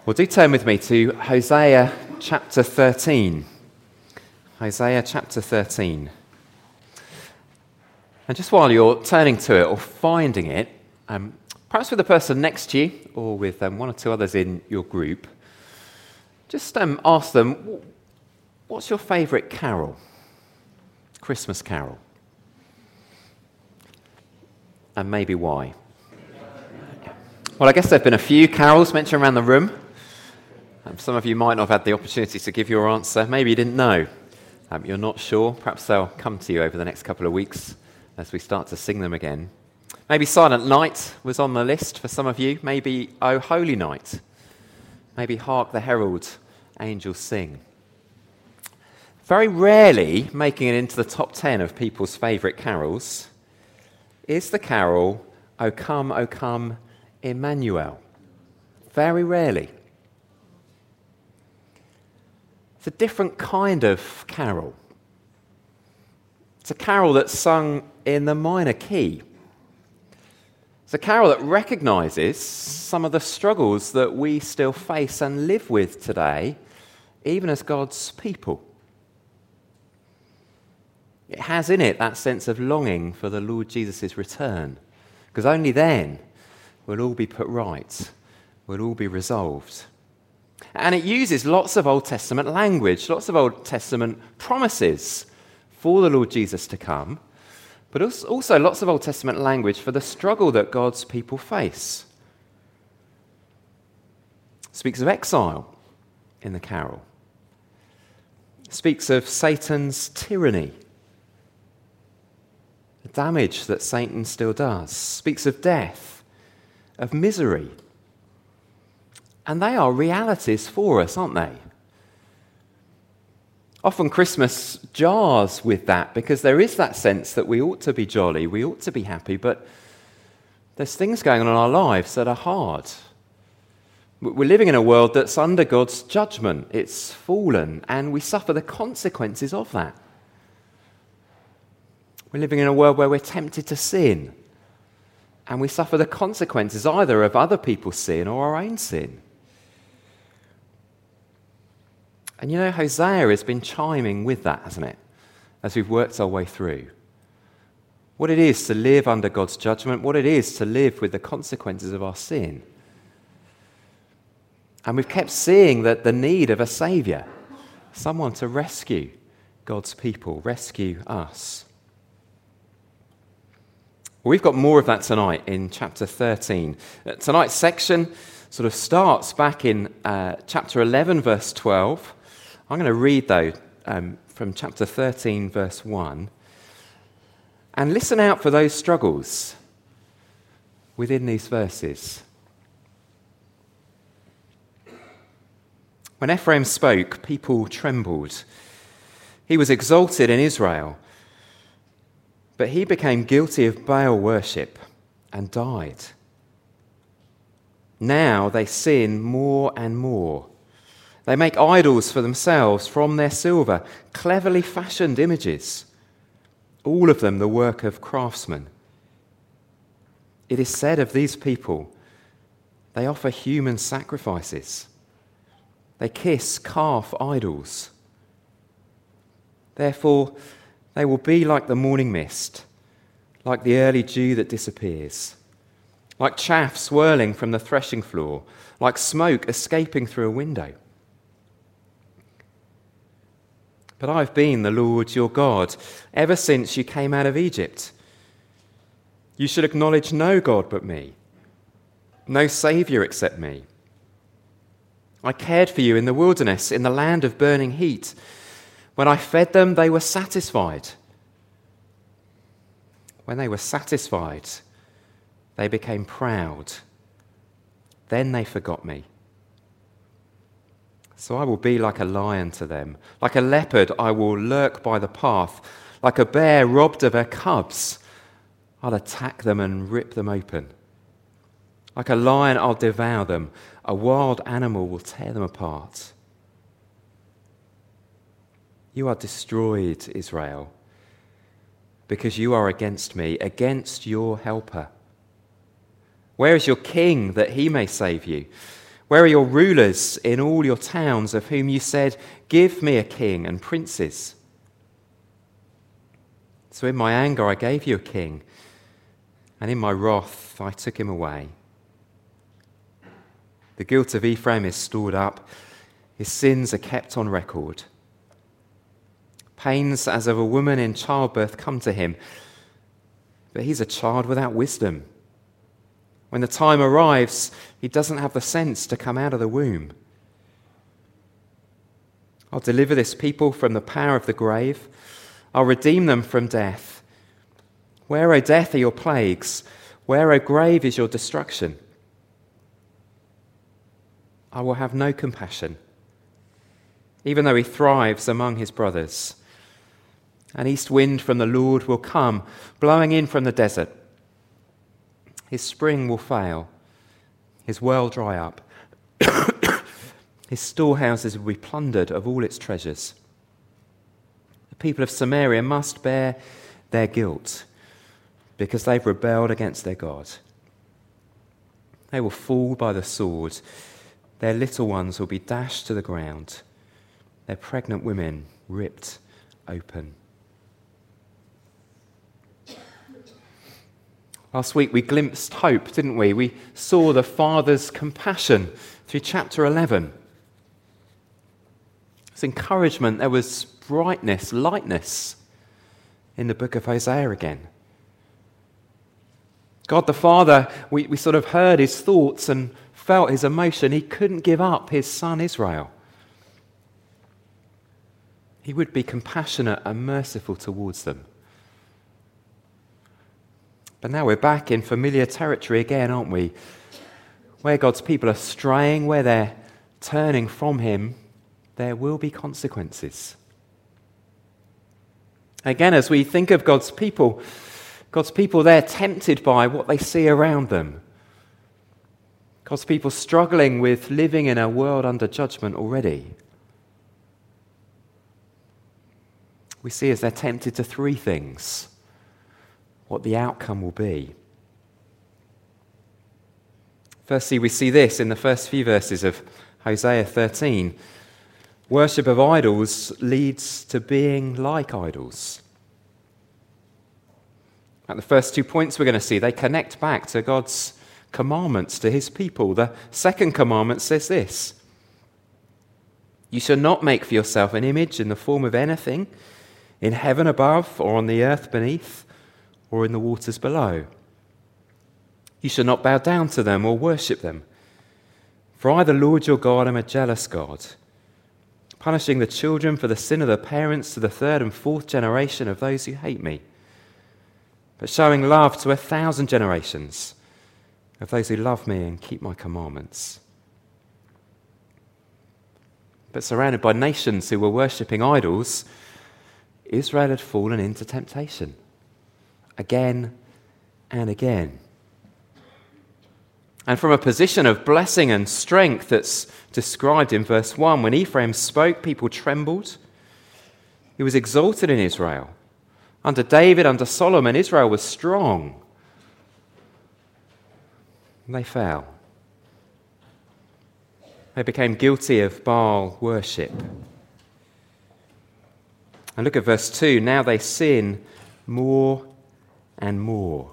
Well, do turn with me to Hosea chapter 13. Hosea chapter 13. And just while you're turning to it or finding it, perhaps with the person next to you or with one or two others in your group, just ask them, what's your favourite carol? Christmas carol. And maybe why? Well, I guess there have been a few carols mentioned around the room. Some of you might not have had the opportunity to give your answer. Maybe you didn't know. You're not sure. Perhaps they'll come to you over the next couple of weeks as we start to sing them again. Maybe Silent Night was on the list for some of you. Maybe O Holy Night. Maybe Hark the Herald Angels Sing. Very rarely making it into the top 10 of people's favourite carols is the carol O Come, Emmanuel. Very rarely. It's a different kind of carol. It's a carol that's sung in the minor key. It's a carol that recognises some of the struggles that we still face and live with today, even as God's people. It has in it that sense of longing for the Lord Jesus' return, because only then will all be put right, will all be resolved. And it uses lots of Old Testament language, lots of Old Testament promises for the Lord Jesus to come, but also lots of Old Testament language for the struggle that God's people face. It speaks of exile in the carol. It speaks of Satan's tyranny, the damage that Satan still does. It speaks of death, of misery. And they are realities for us, aren't they? Often Christmas jars with that because there is that sense that we ought to be jolly, we ought to be happy, but there's things going on in our lives that are hard. We're living in a world that's under God's judgment. It's fallen, and we suffer the consequences of that. We're living in a world where we're tempted to sin, and we suffer the consequences either of other people's sin or our own sin. And you know, Hosea has been chiming with that, hasn't it, as we've worked our way through. What it is to live under God's judgment, what it is to live with the consequences of our sin. And we've kept seeing that the need of a saviour, someone to rescue God's people, rescue us. Well, we've got more of that tonight in chapter 13. Tonight's section sort of starts back in chapter 11, verse 12. I'm going to read, though, from chapter 13, verse 1. And listen out for those struggles within these verses. When Ephraim spoke, people trembled. He was exalted in Israel, but he became guilty of Baal worship and died. Now they sin more and more. They make idols for themselves from their silver, cleverly fashioned images, all of them the work of craftsmen. It is said of these people, they offer human sacrifices. They kiss calf idols. Therefore, they will be like the morning mist, like the early dew that disappears, like chaff swirling from the threshing floor, like smoke escaping through a window. But I've been the Lord your God ever since you came out of Egypt. You should acknowledge no God but me, no Saviour except me. I cared for you in the wilderness, in the land of burning heat. When I fed them, they were satisfied. When they were satisfied, they became proud. Then they forgot me. So I will be like a lion to them. Like a leopard, I will lurk by the path. Like a bear robbed of her cubs, I'll attack them and rip them open. Like a lion, I'll devour them. A wild animal will tear them apart. You are destroyed, Israel, because you are against me, against your helper. Where is your king that he may save you? Where are your rulers in all your towns, of whom you said, 'Give me a king and princes'? So in my anger I gave you a king, and in my wrath I took him away. The guilt of Ephraim is stored up, his sins are kept on record. Pains as of a woman in childbirth come to him, but he's a child without wisdom. When the time arrives, he doesn't have the sense to come out of the womb. I'll deliver this people from the power of the grave. I'll redeem them from death. Where, O death, are your plagues? Where, O grave, is your destruction? I will have no compassion, even though he thrives among his brothers. An east wind from the Lord will come, blowing in from the desert. His spring will fail, his well dry up. His storehouses will be plundered of all its treasures. The people of Samaria must bear their guilt because they've rebelled against their God. They will fall by the sword. Their little ones will be dashed to the ground, their pregnant women ripped open. Last week we glimpsed hope, didn't we? We saw the Father's compassion through chapter 11. There's encouragement, there was brightness, lightness in the book of Hosea again. God the Father, we sort of heard his thoughts and felt his emotion. He couldn't give up his son Israel. He would be compassionate and merciful towards them. But now we're back in familiar territory again, aren't we? Where God's people are straying, where they're turning from him, there will be consequences. Again, as we think of God's people, they're tempted by what they see around them. God's people struggling with living in a world under judgment already. We see as they're tempted to three things: what the outcome will be. Firstly, we see this in the first few verses of Hosea 13. Worship of idols leads to being like idols. At the first 2 points we're going to see, they connect back to God's commandments to his people. The second commandment says this: you shall not make for yourself an image in the form of anything in heaven above, or on the earth beneath, or in the waters below. You shall not bow down to them or worship them. For I, the Lord your God, am a jealous God, punishing the children for the sin of the parents to the third and fourth generation of those who hate me, but showing love to 1,000 generations of those who love me and keep my commandments. But surrounded by nations who were worshipping idols, Israel had fallen into temptation again and again. And from a position of blessing and strength that's described in verse 1, when Ephraim spoke, people trembled. He was exalted in Israel. Under David, under Solomon, Israel was strong. And they fell. They became guilty of Baal worship. And look at verse 2. Now they sin more and more.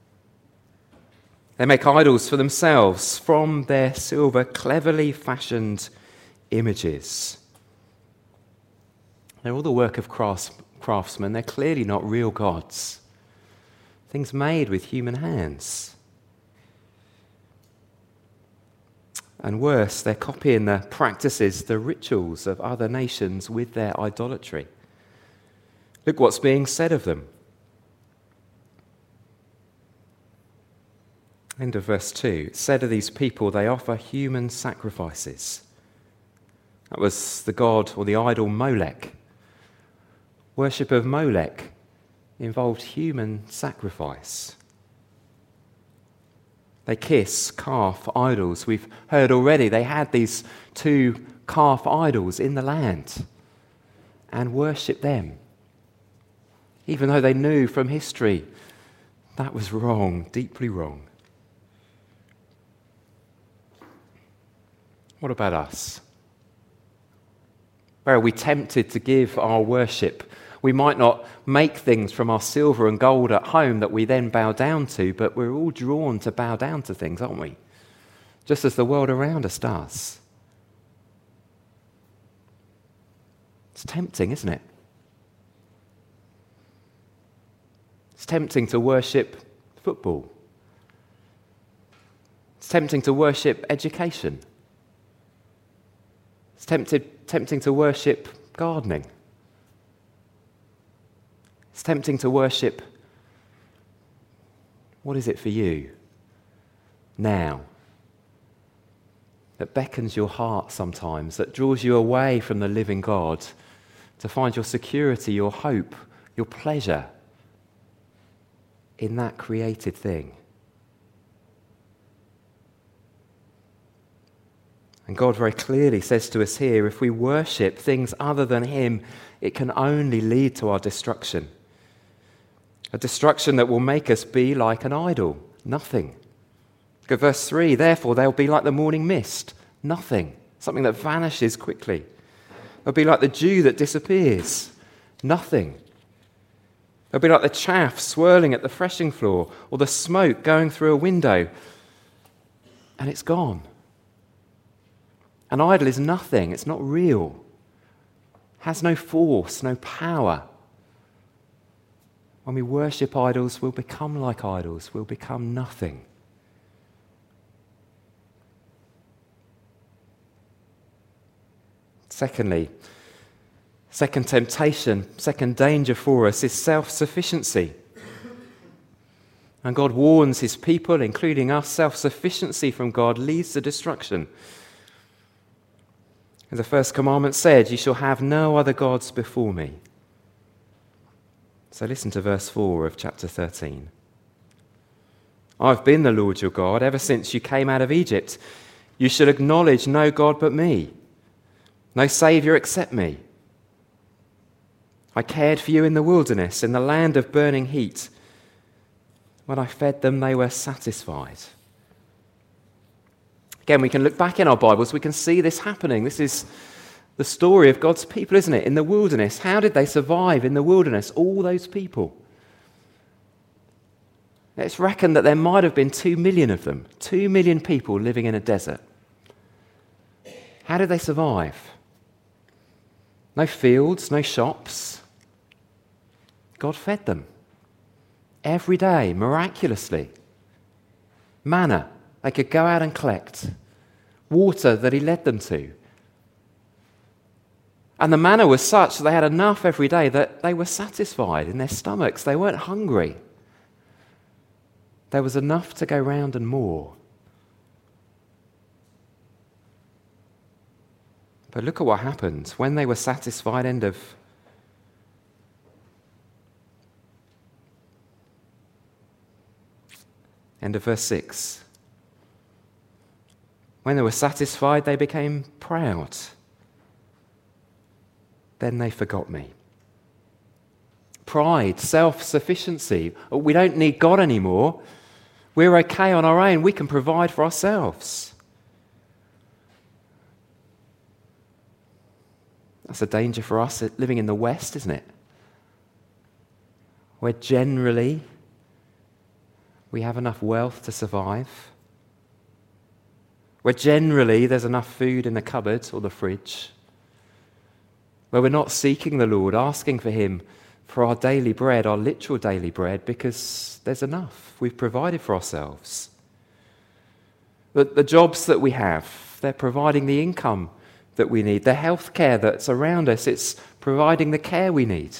They make idols for themselves from their silver, cleverly fashioned images. They're all the work of craftsmen. They're clearly not real gods. Things made with human hands. And worse, they're copying the practices, the rituals of other nations with their idolatry. Look what's being said of them. End of verse 2. It said of these people, they offer human sacrifices. That was the god or the idol Molech. Worship of Molech involved human sacrifice. They kiss calf idols. We've heard already they had these 2 calf idols in the land and worshipped them, even though they knew from history that was wrong, deeply wrong. What about us? Where are we tempted to give our worship? We might not make things from our silver and gold at home that we then bow down to, but we're all drawn to bow down to things, aren't we? Just as the world around us does. It's tempting, isn't it? It's tempting to worship football. It's tempting to worship education. It's tempting to worship gardening. It's tempting to worship, what is it for you now? That beckons your heart sometimes, that draws you away from the living God to find your security, your hope, your pleasure in that created thing. And God very clearly says to us here, if we worship things other than Him, it can only lead to our destruction. A destruction that will make us be like an idol, nothing. Look at verse 3, therefore they'll be like the morning mist, nothing, something that vanishes quickly. They'll be like the dew that disappears, nothing. They'll be like the chaff swirling at the threshing floor or the smoke going through a window, and it's gone. An idol is nothing, it's not real, has no force, no power. When we worship idols, we'll become like idols, we'll become nothing. Secondly, second temptation, second danger for us is self-sufficiency. And God warns His people, including us, self-sufficiency from God leads to destruction. As the first commandment said, you shall have no other gods before me. So listen to verse 4 of chapter 13. I've been the Lord your God ever since you came out of Egypt. You shall acknowledge no God but me, no Saviour except me. I cared for you in the wilderness, in the land of burning heat. When I fed them, they were satisfied. Again, we can look back in our Bibles, we can see this happening. This is the story of God's people, isn't it? In the wilderness. How did they survive in the wilderness? All those people. It's reckoned that there might have been 2 million of them. 2 million people living in a desert. How did they survive? No fields, no shops. God fed them. Every day, miraculously. Manna they could go out and collect. Water that He led them to. And the manna was such that they had enough every day that they were satisfied in their stomachs. They weren't hungry. There was enough to go round and more. But look at what happened. When they were satisfied, end of verse 6. When they were satisfied, they became proud. Then they forgot me. Pride, self-sufficiency. We don't need God anymore. We're okay on our own. We can provide for ourselves. That's a danger for us living in the West, isn't it? Where generally we have enough wealth to survive. Where generally there's enough food in the cupboard or the fridge. Where we're not seeking the Lord, asking for Him for our daily bread, our literal daily bread, because there's enough. We've provided for ourselves. The jobs that we have, they're providing the income that we need. The health care that's around us, it's providing the care we need.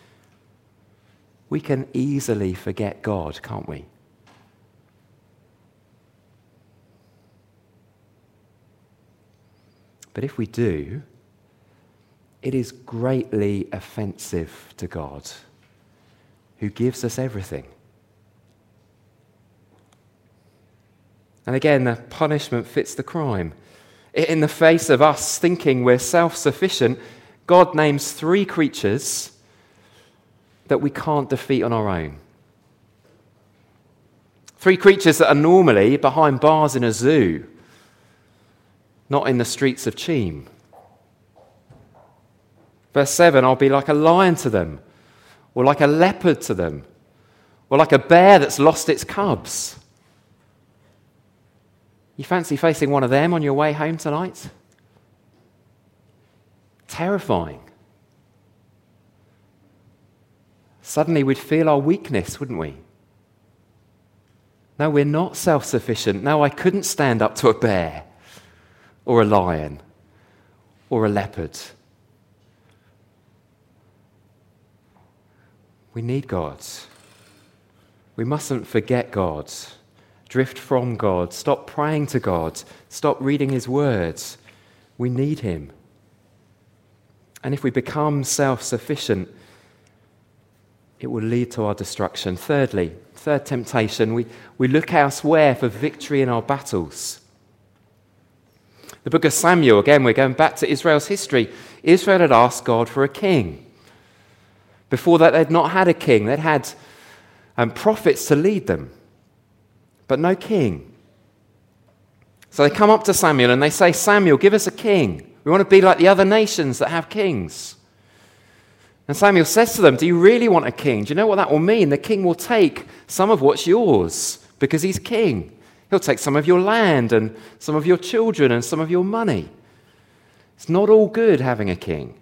We can easily forget God, can't we? But if we do, it is greatly offensive to God, who gives us everything. And again, the punishment fits the crime. In the face of us thinking we're self-sufficient, God names 3 creatures that we can't defeat on our own. 3 creatures that are normally behind bars in a zoo. not in the streets of Cheam. Verse 7, I'll be like a lion to them, or like a leopard to them, or like a bear that's lost its cubs. You fancy facing one of them on your way home tonight? Terrifying. Suddenly we'd feel our weakness, wouldn't we? No, we're not self-sufficient. No, I couldn't stand up to a bear or a lion or a leopard. We need God. We mustn't forget God, drift from God, stop praying to God, stop reading his words. We need him. And if we become self-sufficient, it will lead to our destruction. Thirdly, third temptation, we look elsewhere for victory in our battles. The book of Samuel, again, we're going back to Israel's history. Israel had asked God for a king. Before that, they'd not had a king. They'd had prophets to lead them, but no king. So they come up to Samuel and they say, Samuel, give us a king. We want to be like the other nations that have kings. And Samuel says to them, do you really want a king? Do you know what that will mean? The king will take some of what's yours because he's king. He'll take some of your land and some of your children and some of your money. It's not all good having a king.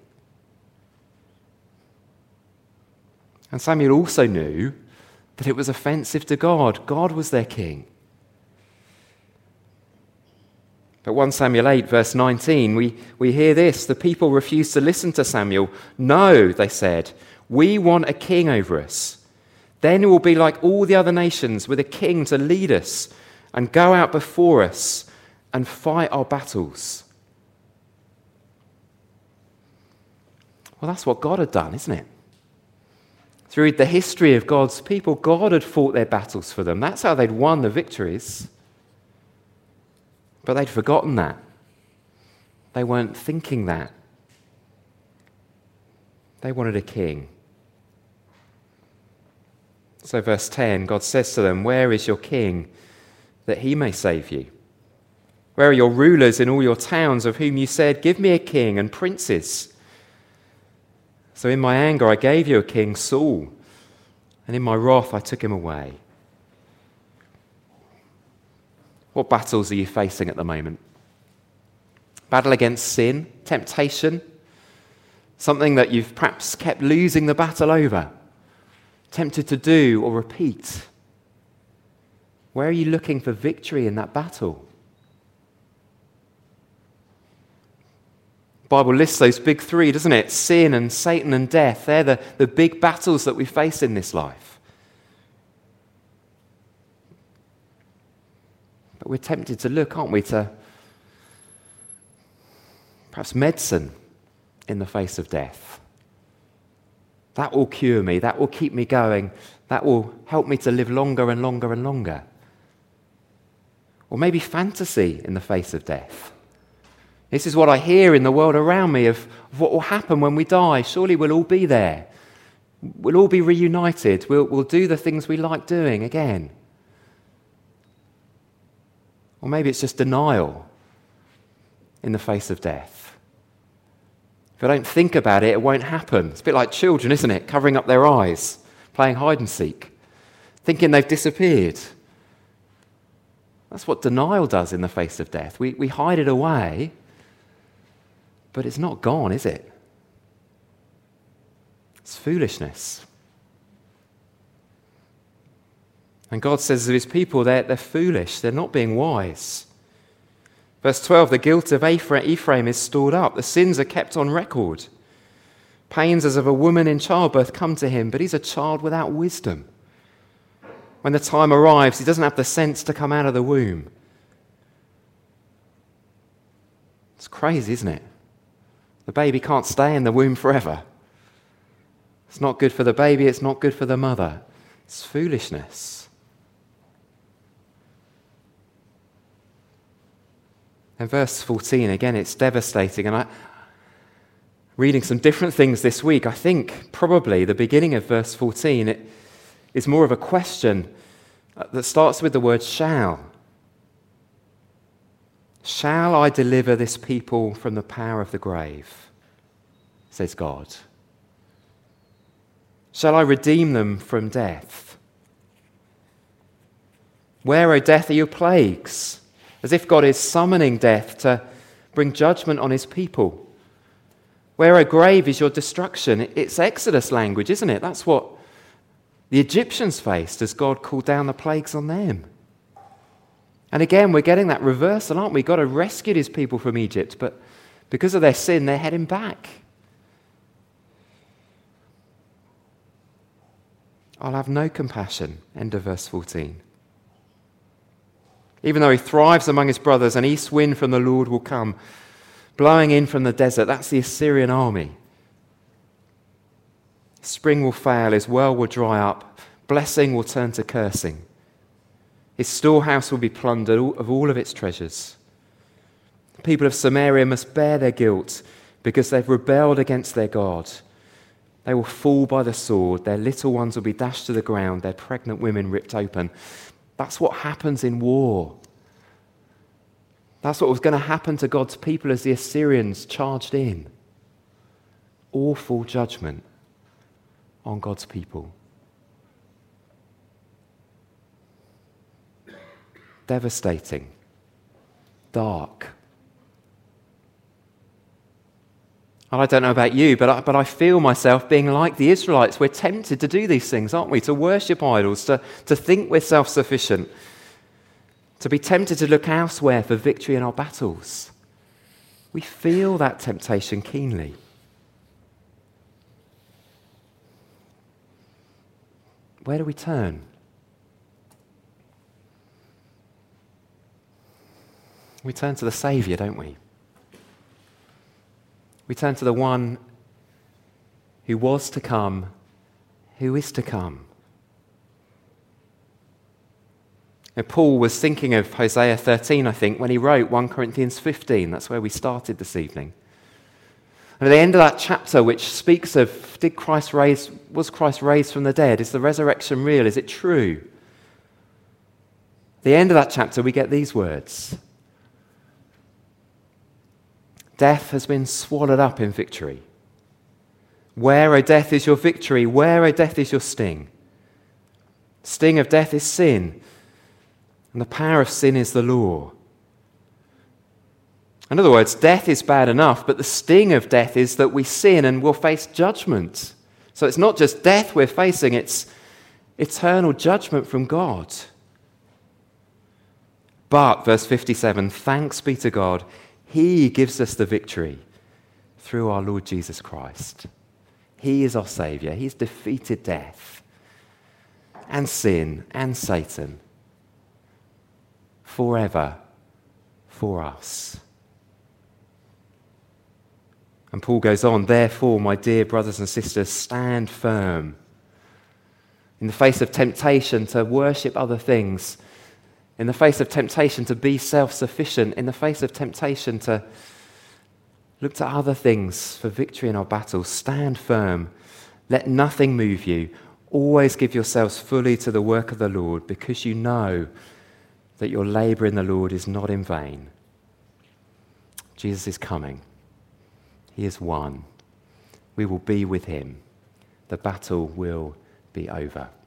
And Samuel also knew that it was offensive to God. God was their king. But 1 Samuel 8, verse 19, we hear this. The people refused to listen to Samuel. No, they said, we want a king over us. Then we will be like all the other nations with a king to lead us and go out before us and fight our battles. Well, that's what God had done, isn't it? Through the history of God's people, God had fought their battles for them. That's how they'd won the victories. But they'd forgotten that. They weren't thinking that. They wanted a king. So verse 10, God says to them, where is your king that he may save you? Where are your rulers in all your towns of whom you said, give me a king and princes? So in my anger I gave you a king, Saul, and in my wrath I took him away. What battles are you facing at the moment? Battle against sin, temptation, something that you've perhaps kept losing the battle over, tempted to do or repeat. Where are you looking for victory in that battle? The Bible lists those big three, doesn't it? Sin and Satan and death. They're the big battles that we face in this life. But we're tempted to look, aren't we, to perhaps medicine in the face of death. That will cure me. That will keep me going. That will help me to live longer and longer and longer. Or maybe fantasy in the face of death. This is what I hear in the world around me of what will happen when we die. Surely we'll all be there. We'll all be reunited. We'll do the things we like doing again. Or maybe it's just denial in the face of death. If I don't think about it, it won't happen. It's a bit like children, isn't it? Covering up their eyes, playing hide and seek, thinking they've disappeared. That's what denial does in the face of death. We hide it away, but it's not gone, is it? It's foolishness. And God says of his people, they're foolish. They're not being wise. Verse 12, the guilt of Ephraim is stored up. The sins are kept on record. Pains as of a woman in childbirth come to him, but he's a child without wisdom. When the time arrives, he doesn't have the sense to come out of the womb. It's crazy, isn't it? The baby can't stay in the womb forever. It's not good for the baby, it's not good for the mother. It's foolishness. And verse 14, again, it's devastating. And reading some different things this week, I think probably the beginning of verse 14, is more of a question that starts with the word shall. Shall I deliver this people from the power of the grave? Says God. Shall I redeem them from death? Where, O death, are your plagues? As if God is summoning death to bring judgment on his people. Where, O grave, is your destruction? It's Exodus language, isn't it? That's what the Egyptians faced as God called down the plagues on them. And again, we're getting that reversal, aren't we? God had rescued his people from Egypt, but because of their sin, they're heading back. I'll have no compassion. End of verse 14. Even though he thrives among his brothers, an east wind from the Lord will come, blowing in from the desert. That's the Assyrian army. Spring will fail, his well will dry up, blessing will turn to cursing. His storehouse will be plundered of all of its treasures. The people of Samaria must bear their guilt because they've rebelled against their God. They will fall by the sword. Their little ones will be dashed to the ground, their pregnant women ripped open. That's what happens in war. That's what was going to happen to God's people as the Assyrians charged in. Awful judgment on God's people. Devastating. Dark. And I don't know about you, but I feel myself being like the Israelites. We're tempted to do these things, aren't we? To worship idols, to think we're self-sufficient, to be tempted to look elsewhere for victory in our battles. We feel that temptation keenly. Where do we turn? We turn to the Saviour, don't we? We turn to the one who was to come, who is to come. Now, Paul was thinking of Hosea 13, I think, when he wrote 1 Corinthians 15. That's where we started this evening. And at the end of that chapter, which speaks of, was Christ raised from the dead? Is the resurrection real? Is it true? At the end of that chapter, we get these words. Death has been swallowed up in victory. Where, O death, is your victory? Where, O death, is your sting? Sting of death is sin, and the power of sin is the law. In other words, death is bad enough, but the sting of death is that we sin and will face judgment. So it's not just death we're facing, it's eternal judgment from God. But, verse 57, thanks be to God, he gives us the victory through our Lord Jesus Christ. He is our Saviour. He's defeated death and sin and Satan forever for us. And Paul goes on, therefore, my dear brothers and sisters, stand firm in the face of temptation to worship other things, in the face of temptation to be self-sufficient, in the face of temptation to look to other things for victory in our battles. Stand firm. Let nothing move you. Always give yourselves fully to the work of the Lord, because you know that your labour in the Lord is not in vain. Jesus is coming. He is won. We will be with him. The battle will be over.